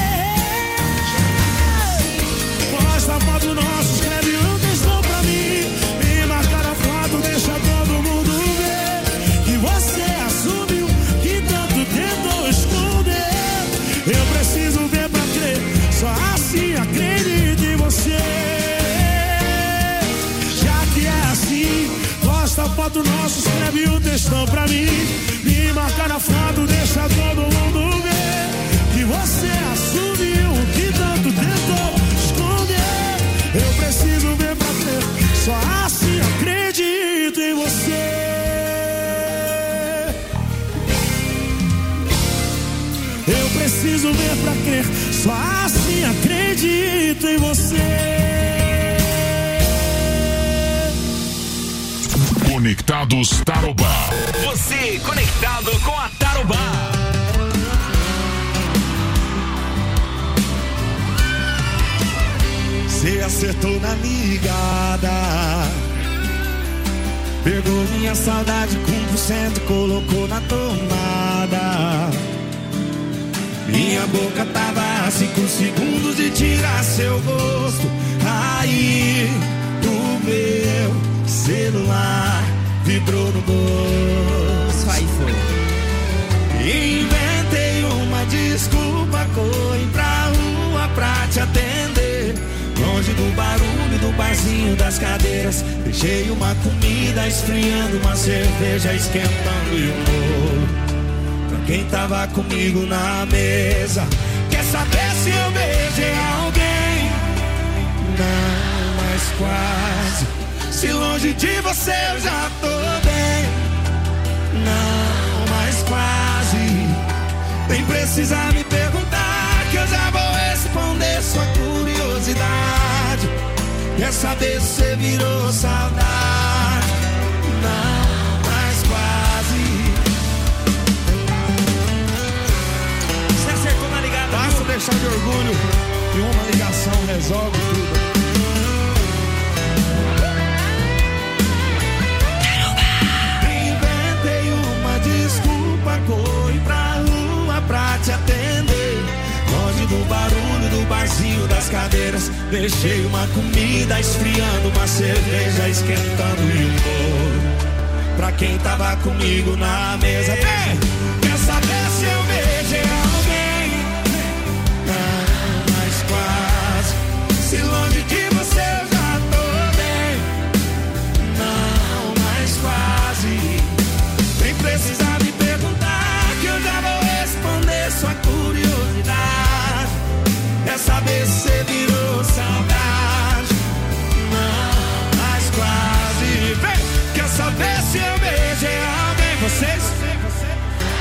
Posta a foto nossa, escreve um textão pra mim e marca na foto, deixa todo mundo ver que você assumiu que tanto tentou esconder. Eu preciso ver pra crer, só assim acredito em você. Já que é assim, posta a foto nossa, escreve um textão pra mim e marca na foto, deixa todo mundo ver que você assumiu o que tanto tentou esconder. Eu preciso ver pra crer, só assim acredito em você. Eu preciso ver pra crer, só assim acredito em você. Conectados Tarobá. Você conectado com a Tarobá. Você acertou na ligada, pegou minha saudade com um por cento, colocou na tomada. Minha boca tava a cinco segundos de tirar seu gosto. Aí o meu celular vibrou no bolso. Aí foi. Inventei uma desculpa, corri pra rua pra te atender. Longe do barulho do barzinho das cadeiras, deixei uma comida esfriando, uma cerveja esquentando e um bolo pra quem tava comigo na mesa. Quer saber se eu beijei alguém? Não, mas quase. Se longe de você eu já tô bem. Não, mas quase. Nem precisa me perguntar que eu já vou responder sua curiosidade. Quer saber se você virou saudade? Não, mas quase. Você acertou na ligada. Basta deixar de orgulho e uma ligação resolve tudo. Inventei uma desculpa, corri pra rua pra te atender. Longe do barulho do barzinho das cadeiras, deixei uma comida esfriando, uma cerveja esquentando e um bolo pra quem tava comigo na mesa. Ei, quer saber se eu beijei alguém? Não, mas quase. Se longe de você eu já tô bem. Não, mas quase. Nem precisa me perguntar que eu já vou responder sua curiosidade. Quer saber se você virou saudade? Não, mas quase. Vem! Quer saber se eu beijei alguém? Vocês?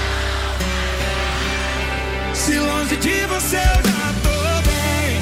de você eu já tô bem.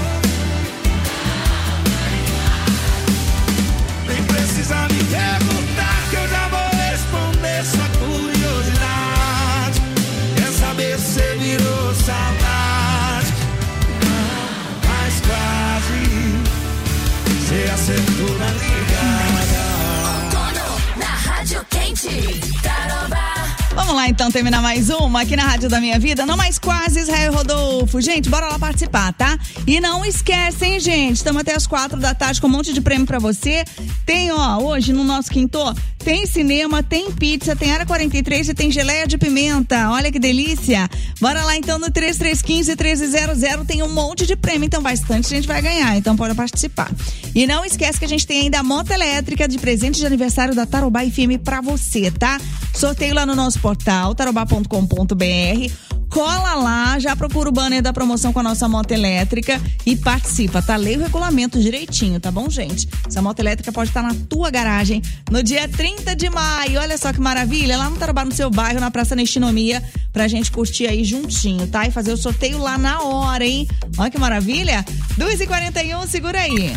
Nem precisa me perguntar que eu já vou responder sua curiosidade. Quer saber se você virou saudade? Não, mas quase. Você acertou na ligada. Outono na Rádio Quente, Tarobá. Vamos lá então terminar mais uma aqui na Rádio da Minha Vida. Não mais quase, Israel Rodolfo. Gente, bora lá participar, tá? E não esquecem, gente, estamos até as quatro da tarde com um monte de prêmio pra você. Tem, ó, hoje no nosso quinto, tem cinema, tem pizza, tem área quarenta e três e tem geleia de pimenta. Olha que delícia. Bora lá então no três três um cinco, um três zero zero, tem um monte de prêmio, então bastante gente vai ganhar, então pode participar. E não esquece que a gente tem ainda a moto elétrica de presente de aniversário da Tarobá F M pra você, tá? Sorteio lá no nosso portal, tarobá ponto com ponto b r. Cola lá, já procura o banner da promoção com a nossa moto elétrica e participa, tá? Lê o regulamento direitinho, tá bom, gente? Essa moto elétrica pode estar na tua garagem no dia trinta de maio. Olha só que maravilha, lá no Tarobá, no seu bairro, na Praça Nestinomia, pra gente curtir aí juntinho, tá? E fazer o sorteio lá na hora, hein? Olha que maravilha. duas e quarenta e um, segura aí.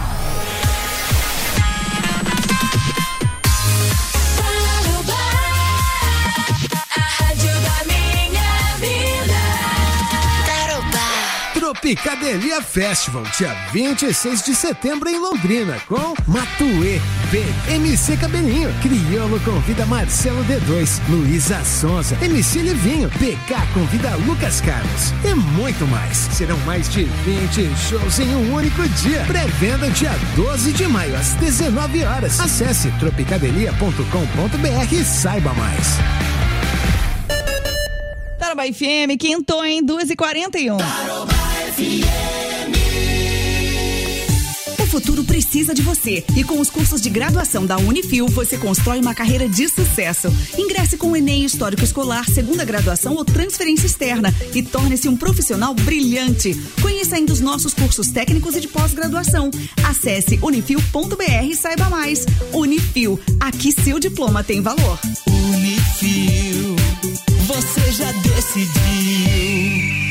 Tropicadelia Festival, dia vinte e seis de setembro em Londrina, com Matuê, B, M C Cabelinho, Criolo convida Marcelo D dois, Luísa Sonza, M C Livinho, P K convida Lucas Carlos e muito mais. Serão mais de vinte shows em um único dia. Pré-venda dia doze de maio, às dezenove horas. Acesse tropicadelia ponto com ponto b r e saiba mais. Tarobá F M, quinto em duas e quarenta e um. O futuro precisa de você e com os cursos de graduação da Unifil você constrói uma carreira de sucesso. Ingresse com o Enem Histórico Escolar, segunda graduação ou transferência externa e torne-se um profissional brilhante. Conheça ainda os nossos cursos técnicos e de pós-graduação. Acesse unifil ponto b r e saiba mais. Unifil, aqui seu diploma tem valor. Unifil, você já decidiu.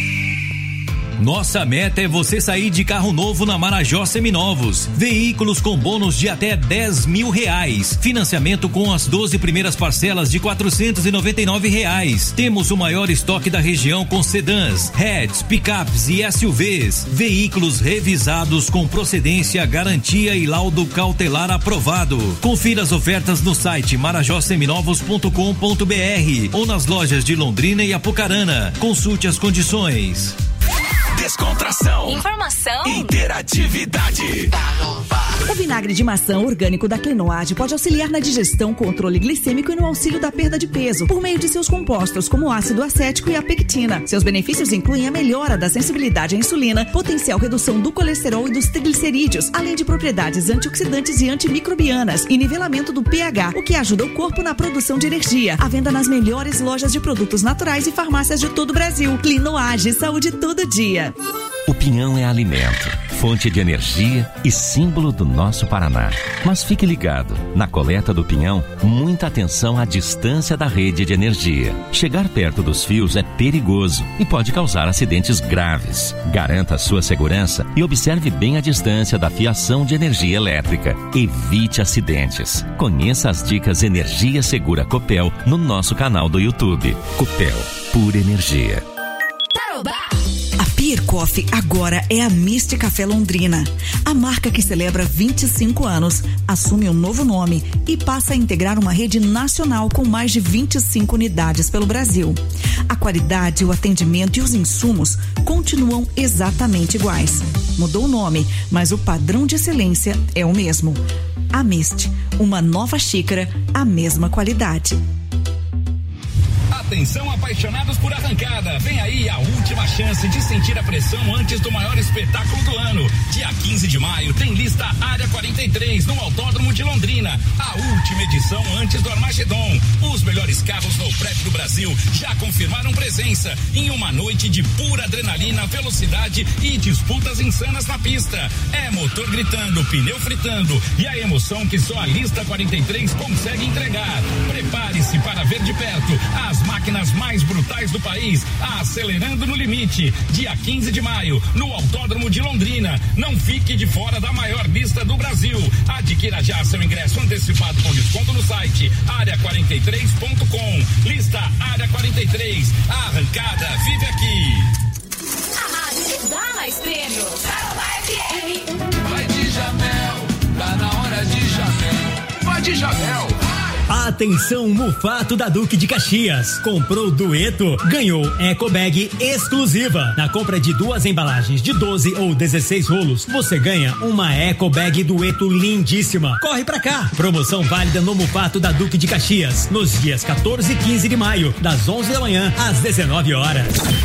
Nossa meta é você sair de carro novo na Marajó Seminovos. Veículos com bônus de até dez mil reais. Financiamento com as doze primeiras parcelas de quatrocentos e noventa e nove reais. Temos o maior estoque da região com sedãs, hatches, picapes e S U Vs. Veículos revisados com procedência, garantia e laudo cautelar aprovado. Confira as ofertas no site marajó seminovos ponto com ponto b r ou nas lojas de Londrina e Apucarana. Consulte as condições. Descontração. Informação. Interatividade. O vinagre de maçã orgânico da Clenoade pode auxiliar na digestão, controle glicêmico e no auxílio da perda de peso, por meio de seus compostos, como o ácido acético e a pectina. Seus benefícios incluem a melhora da sensibilidade à insulina, potencial redução do colesterol e dos triglicerídeos, além de propriedades antioxidantes e antimicrobianas e nivelamento do pH, o que ajuda o corpo na produção de energia. À venda nas melhores lojas de produtos naturais e farmácias de todo o Brasil. Clenoade, saúde todo dia. O pinhão é alimento, fonte de energia e símbolo do nosso Paraná. Mas fique ligado, na coleta do pinhão, muita atenção à distância da rede de energia. Chegar perto dos fios é perigoso e pode causar acidentes graves. Garanta a sua segurança e observe bem a distância da fiação de energia elétrica. Evite acidentes. Conheça as dicas Energia Segura Copel no nosso canal do YouTube. Copel, pura energia. A Pier Coffee agora é a Mist Café Londrina. A marca que celebra vinte e cinco anos assume um novo nome e passa a integrar uma rede nacional com mais de vinte e cinco unidades pelo Brasil. A qualidade, o atendimento e os insumos continuam exatamente iguais. Mudou o nome, mas o padrão de excelência é o mesmo. A Mist, uma nova xícara, a mesma qualidade. Atenção, apaixonados por arrancada. Vem aí a última chance de sentir a pressão antes do maior espetáculo do ano. Dia quinze de maio tem lista Área quarenta e três no Autódromo de Londrina. A última edição antes do Armagedon. Os melhores carros no prédio do Brasil já confirmaram presença em uma noite de pura adrenalina, velocidade e disputas insanas na pista. É motor gritando, pneu fritando e a emoção que só a lista quarenta e três consegue entregar. Prepare-se para ver de perto as máquinas máquinas mais brutais do país, acelerando no limite. Dia quinze de maio, no Autódromo de Londrina. Não fique de fora da maior lista do Brasil. Adquira já seu ingresso antecipado com desconto no site área quarenta e três ponto com. Lista Área quarenta e três. A arrancada vive aqui. A rádio que dá mais prêmio. Tarobá F M. Vai de Jamel, tá na hora de Jamel. Vai de Jamel. Atenção, Mufato da Duque de Caxias. Comprou Dueto, ganhou Eco Bag exclusiva. Na compra de duas embalagens de doze ou dezesseis rolos, você ganha uma Eco Bag Dueto lindíssima. Corre pra cá. Promoção válida no Mufato da Duque de Caxias, nos dias quatorze e quinze de maio, das onze da manhã às dezenove horas.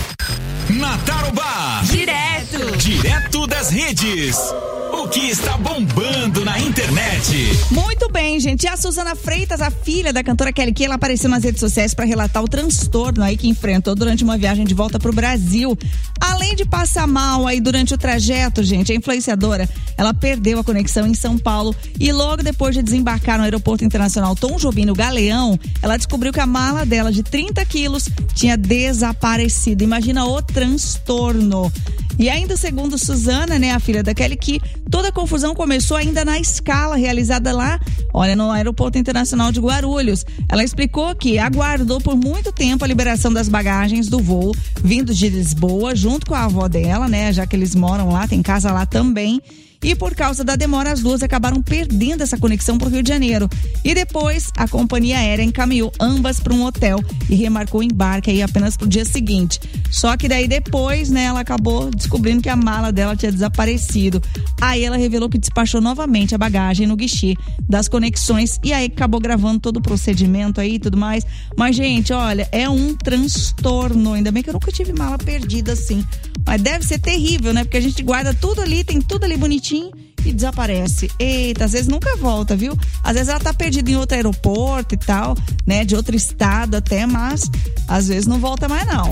Na Tarobá. Direto. Direto das redes. O que está bombando na internet? Muito bem, gente. E a Suzana Freitas, a filha da cantora Kelly Key, ela apareceu nas redes sociais para relatar o transtorno aí que enfrentou durante uma viagem de volta pro Brasil. Além de passar mal aí durante o trajeto, gente, a influenciadora, ela perdeu a conexão em São Paulo e logo depois de desembarcar no aeroporto internacional Tom Jobim, no Galeão, ela descobriu que a mala dela de trinta quilos tinha desaparecido. Imagina o transtorno. E ainda segundo Suzana, né, a filha da Kelly Key, toda a confusão começou ainda na escala realizada lá, olha, no Aeroporto Internacional de Guarulhos. Ela explicou que aguardou por muito tempo a liberação das bagagens do voo vindo de Lisboa, junto com a avó dela, né, já que eles moram lá, tem casa lá também. E por causa da demora, as duas acabaram perdendo essa conexão para o Rio de Janeiro. E depois, a companhia aérea encaminhou ambas para um hotel e remarcou o embarque aí apenas para o dia seguinte. Só que daí depois, né, ela acabou descobrindo que a mala dela tinha desaparecido. Aí ela revelou que despachou novamente a bagagem no guichê das conexões e aí acabou gravando todo o procedimento aí e tudo mais. Mas, gente, olha, é um transtorno. Ainda bem que eu nunca tive mala perdida assim. Mas deve ser terrível, né? Porque a gente guarda tudo ali, tem tudo ali bonitinho e desaparece. Eita, às vezes nunca volta, viu? Às vezes ela tá perdida em outro aeroporto e tal, né? De outro estado até, mas às vezes não volta mais não.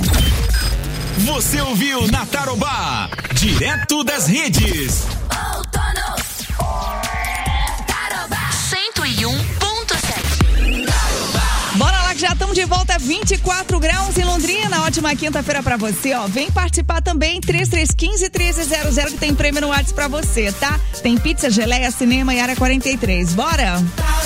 Você ouviu na Tarobá, direto das redes. cento e um ponto sete. Bora lá que já estamos de volta, vinte e quatro graus em Londrina. Ótima quinta-feira pra você, ó. Vem participar também, três três um cinco, um três zero zero, que tem prêmio no WhatsApp pra você, tá? Tem pizza, geleia, cinema e área quarenta e três. Bora?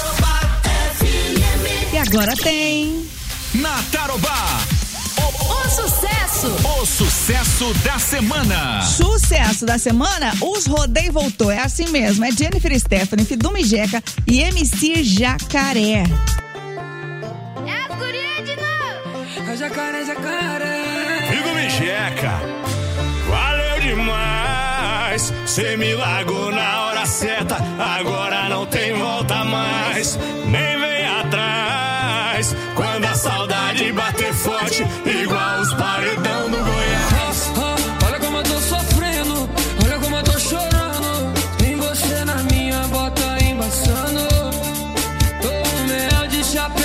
E agora tem... Na Tarobá. O sucesso. O sucesso da semana. Sucesso da semana, os Rodei voltou. É assim mesmo, é Jennifer Stephanie, Fidu Mijeca e M C Jacaré. Jacaré, jacaré. Fidu Mijeca, valeu demais. Cê me largou na hora certa, agora não tem volta mais. Nem vem atrás, quando a saudade bater forte, igual os paredão do Goiás. Oh, oh, olha como eu tô sofrendo, olha como eu tô chorando. Tem você na minha bota embaçando. Tô um mel de chapéu.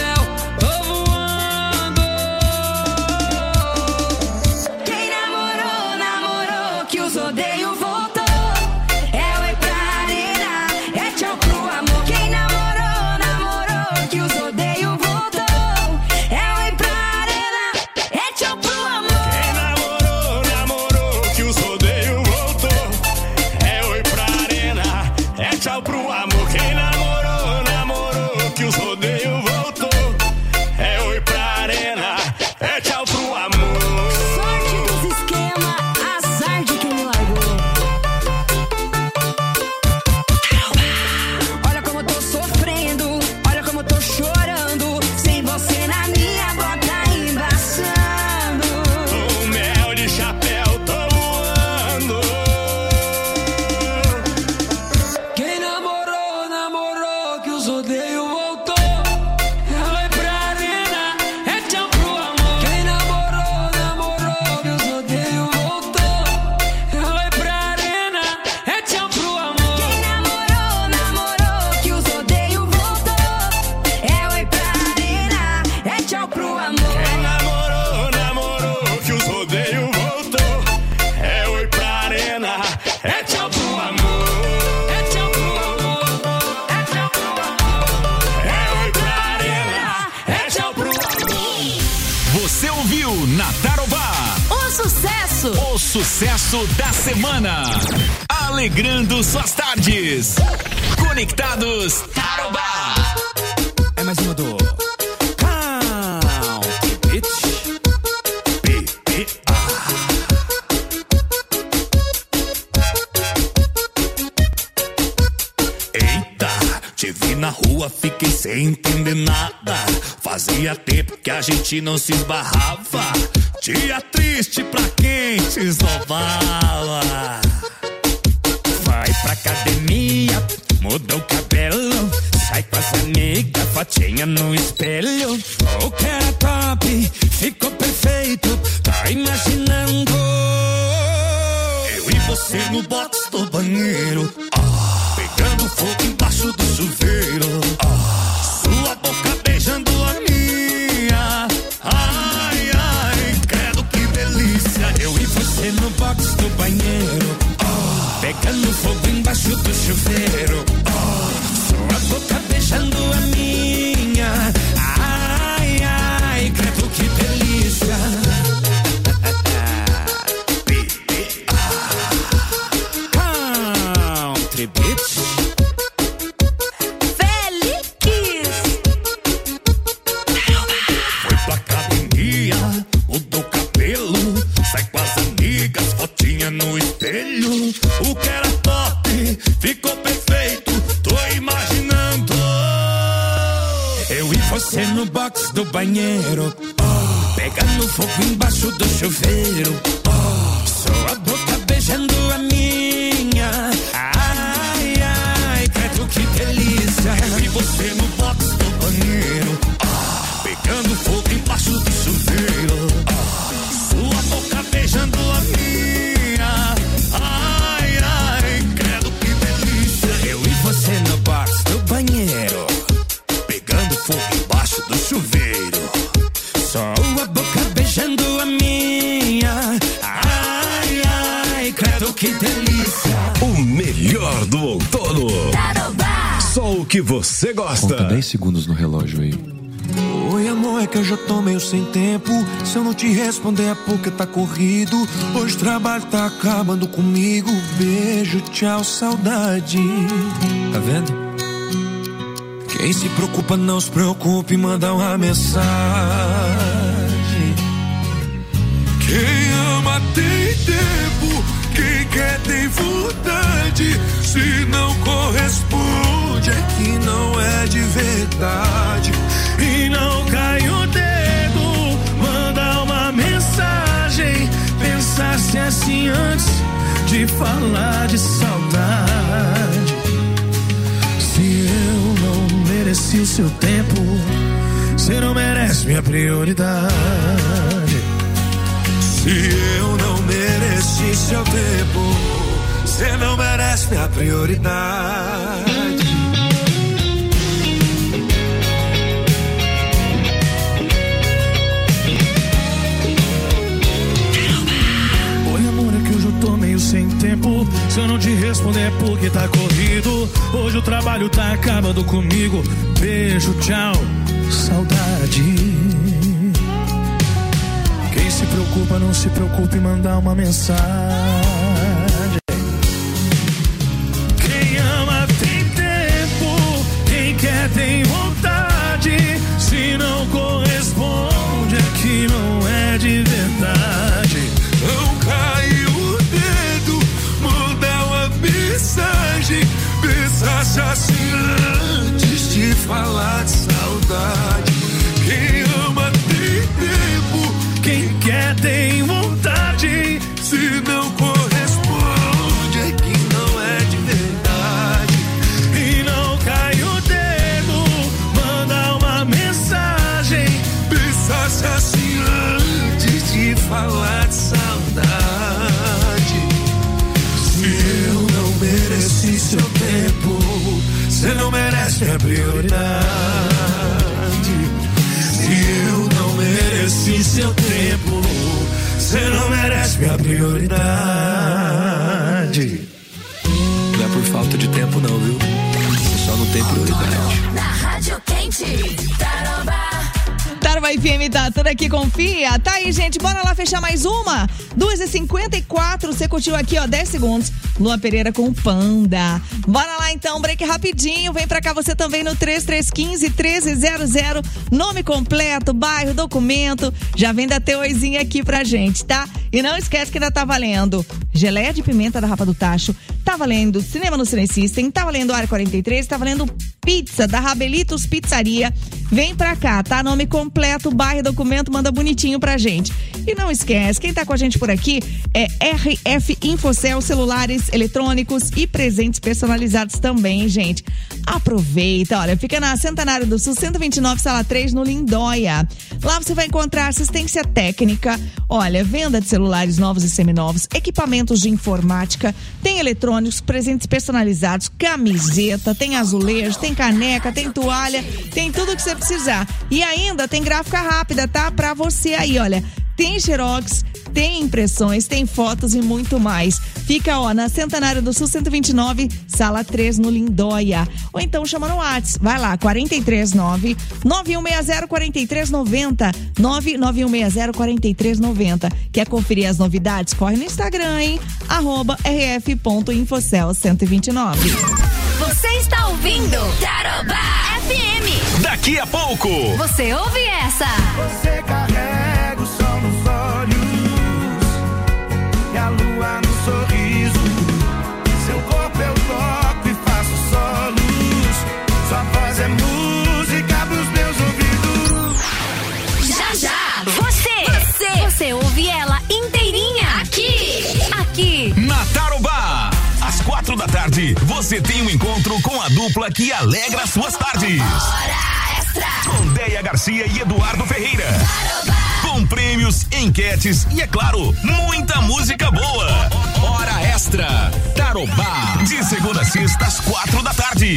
sucesso. O sucesso da semana. Alegrando suas tardes. Conectados Tarobá. É mais uma do Count Bitch. B B A. Eita, te vi na rua, fiquei sem entender nada. Fazia tempo que a gente não se esbarrava. Dia triste pra quem te esnobava. Vai pra academia, muda o cabelo, sai com as amigas, fotinha no espelho. O que era top, ficou perfeito, tá imaginando eu e você no box do banheiro, ah, pegando fogo embaixo do chuveiro, ah, sua boca beijando a minha, ai, ai, credo que delícia. Eu e você no box do banheiro, ah, pegando fogo embaixo do chuveiro, ah, sua boca beijando a minha, ai, ai, credo que delícia. Country Bitch. Félix. Foi pra academia, mudou o cabelo, sai com as amigas, fotinha no espelho. O que era top, ficou perfeito, tô imaginando eu e você no box do banheiro, oh, pegando fogo embaixo do chuveiro, oh, sua boca beijando a minha, ai, ai, credo que delícia. Eu e você no box do banheiro, oh, pegando fogo embaixo do chuveiro, oh, sua boca beijando a minha, ai, ai, credo que delícia. Eu e você no box do banheiro, pegando fogo embaixo do chuveiro, só a boca beijando a minha, ai, ai, credo que delícia. O melhor do outono. Só o que você gosta. Conta dez segundos no relógio aí. Oi, amor, é que eu já tô meio sem tempo. Se eu não te responder é porque tá corrido. Hoje o trabalho tá acabando comigo. Beijo, tchau, saudade. Tá vendo? Quem se preocupa não se preocupe, manda uma mensagem. Quem ama tem tempo, quem quer tem vontade. Se não corresponde é que não é de verdade. E não cai o dedo, manda uma mensagem. Pensasse assim antes de falar de saudade. Se eu não mereci o seu tempo, você não merece minha prioridade. Se eu não mereci seu tempo, você não merece minha prioridade. Oi, amor, é que hoje eu tô meio sem tempo. Se eu não te responder é porque tá corrido. Hoje o trabalho tá acabando comigo. Beijo, tchau, saudade. Quem se preocupa, não se preocupe em mandar uma mensagem. Quem ama tem tempo, quem quer tem vontade. Se não corresponde é que não é de verdade. Não cai o dedo, manda uma mensagem. Pensasse assim antes de falar de saudade. Quem ama tem tempo, quem quer tem vontade. Se não corresponde é que não é de verdade. E não cai o dedo, manda uma mensagem. Pensasse assim antes de falar de saudade. Se eu não mereci seu tempo, você não merece minha prioridade. Se eu não mereci seu tempo, você não merece minha prioridade. Não é por falta de tempo não, viu? Você só não tem prioridade. Na Rádio Quente, Tarobá. Tarobá F M tá tudo aqui, confia. Tá aí, gente, bora lá fechar mais uma. duas e cinquenta e quatro, você curtiu aqui, ó, dez segundos. Luan Pereira com o Panda. Bora lá então, break rapidinho. Vem pra cá você também no três três um cinco, um três zero zero. Nome completo, bairro, documento. Já vem da Teoizinha aqui pra gente, tá? E não esquece que ainda tá valendo geleia de pimenta da Rapa do Tacho, tá valendo cinema no Cine System, tá valendo Área quarenta e três, tá valendo pizza da Rabelitos Pizzaria. Vem pra cá, tá? Nome completo, bairro, documento, manda bonitinho pra gente. E não esquece, quem tá com a gente por aqui é R F Infocel, celulares eletrônicos e presentes personalizados também, gente. Aproveita, olha, fica na Centenário do Sul, cento e vinte e nove, sala três, no Lindóia. Lá você vai encontrar assistência técnica, olha, venda de celulares novos e seminovos, equipamentos de informática, tem eletrônicos, presentes personalizados, camiseta, tem azulejo, tem caneca, tem toalha, tem tudo que você precisar. E ainda tem gráfica rápida, tá? Pra você aí, olha. Tem xerox, tem impressões, tem fotos e muito mais. Fica, ó, na Centenário do Sul, cento e vinte e nove, sala três, no Lindóia. Ou então chama no WhatsApp. Vai lá, quatro três nove, nove um seis zero, quatro três nove zero, nove nove um seis zero, quatro três nove zero. Quer conferir as novidades? Corre no Instagram, hein? Arroba rf ponto infocel cento e vinte e nove. Você está ouvindo Tarobá F M. Daqui a pouco. Você ouve essa? Você carrega o sol nos olhos e a lua no sorriso. Seu corpo eu toco e faço solos. Sua voz é música pros meus ouvidos. Já, já. Você, você, você ouve ela inteirinha aqui, aqui. Na Tarobá. Às quatro da tarde, você tem um encontro com a dupla que alegra suas tardes. Hora Extra. Com Deia Garcia e Eduardo Ferreira. Com prêmios, enquetes e, é claro, muita música boa. Hora Extra. Tarobá. De segunda a sexta, às quatro da tarde.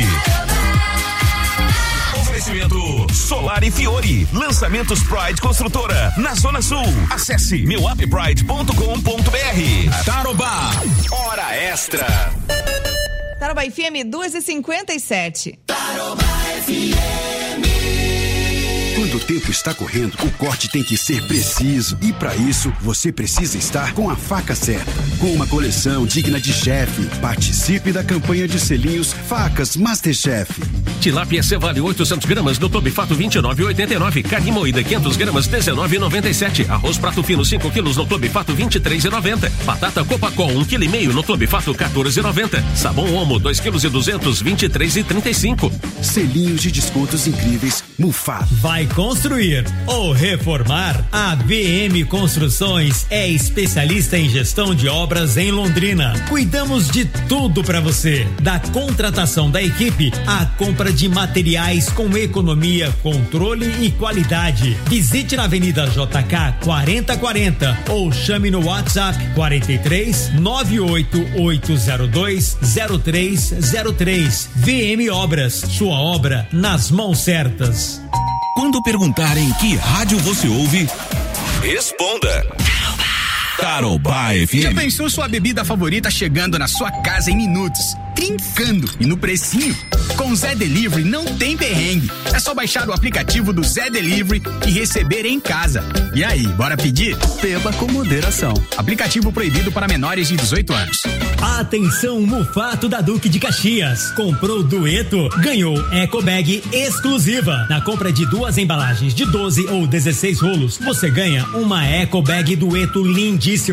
Oferecimento Solar e Fiore. Lançamentos Pride Construtora. Na Zona Sul. Acesse meu app pride ponto com ponto b r. Tarobá. Hora Extra. Tarobá F M duas e cinquenta e sete. Tarobá F M. Quando o tempo está correndo, o corte tem que ser preciso. E para isso, você precisa estar com a faca certa. Com uma coleção digna de chefe. Participe da campanha de selinhos Facas Masterchef. Tilápia Cevale oitocentos gramas no Clube Fato vinte e nove e oitenta e nove. Carne moída quinhentos gramas dezenove e noventa e sete. Arroz prato fino cinco quilos no Clube Fato vinte e três e noventa. Batata Copacol um quilo e meio no Clube Fato quatorze e noventa. Sabão Omo dois quilos e duzentos vinte e três e trinta e cinco. Selinhos de descontos incríveis Mufato. Vai construir ou reformar? A B M Construções é especialista em gestão de obras em Londrina. Cuidamos de tudo para você, da contratação da equipe à compra de materiais com economia, controle e qualidade. Visite na Avenida J K quarenta quarenta ou chame no WhatsApp quarenta e três nove oito oito zero dois zero três zero três. V M Obras, sua obra nas mãos certas. Quando perguntarem que rádio você ouve, responda. Tarobá F M. Já pensou sua bebida favorita chegando na sua casa em minutos, trincando e no precinho? Com o Zé Delivery não tem perrengue. É só baixar o aplicativo do Zé Delivery e receber em casa. E aí, bora pedir? Beba com moderação. Aplicativo proibido para menores de dezoito anos. Atenção, Mufato da Duque de Caxias. Comprou Dueto, ganhou Eco Bag exclusiva. Na compra de duas embalagens de doze ou dezesseis rolos, você ganha uma Eco Bag Dueto lindíssima.